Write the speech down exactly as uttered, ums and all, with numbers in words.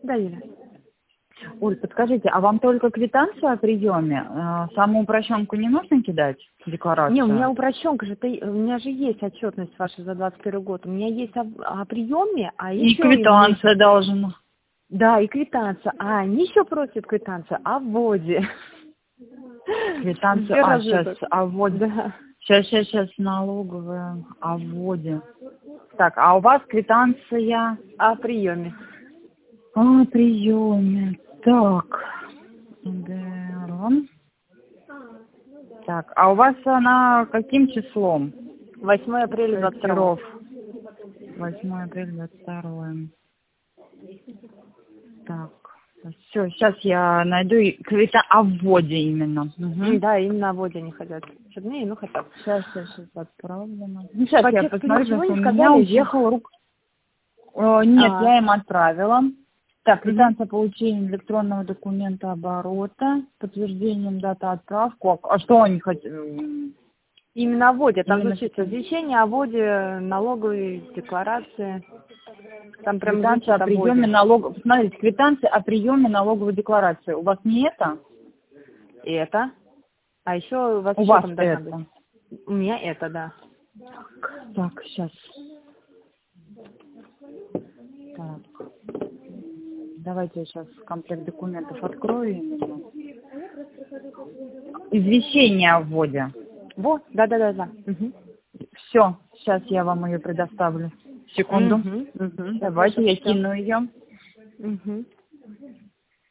Да, Юля. Оль, подскажите, а вам только квитанцию о приеме? Э, Саму упрощенку не нужно кидать, декларацию? Не, у меня упрощенка же, ты- у меня же есть отчетность ваша за двадцать первый год. У меня есть о, о приеме, а И еще... квитанция должна. Да, и квитанция. А они еще просят квитанцию о вводе. Квитанцию, а, сейчас, о вводе. Да. Сейчас, сейчас, сейчас, налоговая, о вводе. Так, а у вас квитанция О приеме. о приеме. Так, берем. Так, а у вас она каким числом? восьмое апреля двадцать второго. восьмое апреля двадцать второго. Так, все, сейчас я найду и- квита о вводе именно. Угу. Да, именно о вводе они хотят. Чудные, ну хотят. Сейчас, сейчас, сейчас отправлено. Ну, сейчас По я тексту посмотрю, ничего что у не меня сказали еще? уехал рук. О, нет, А. я им отправила. Так, Мгм. квитанция получения электронного документа оборота, подтверждением даты отправку. А, а что они хотят? Именно о вводе. Там Именно звучит что? извещение о вводе налоговой декларации. Там прям Квитанция о звучит о приеме вводе. налогов. Смотрите, квитанция о приеме налоговой декларации. У вас не это? И это. А еще у вас У еще вас там должна это. быть. У меня это, да. Так, сейчас. Так. Давайте я сейчас комплект документов открою именно. Извещение о вводе. Вот, да-да-да-да. Все, сейчас я вам ее предоставлю. Секунду. Угу. Угу. Давайте я кину ее. Угу.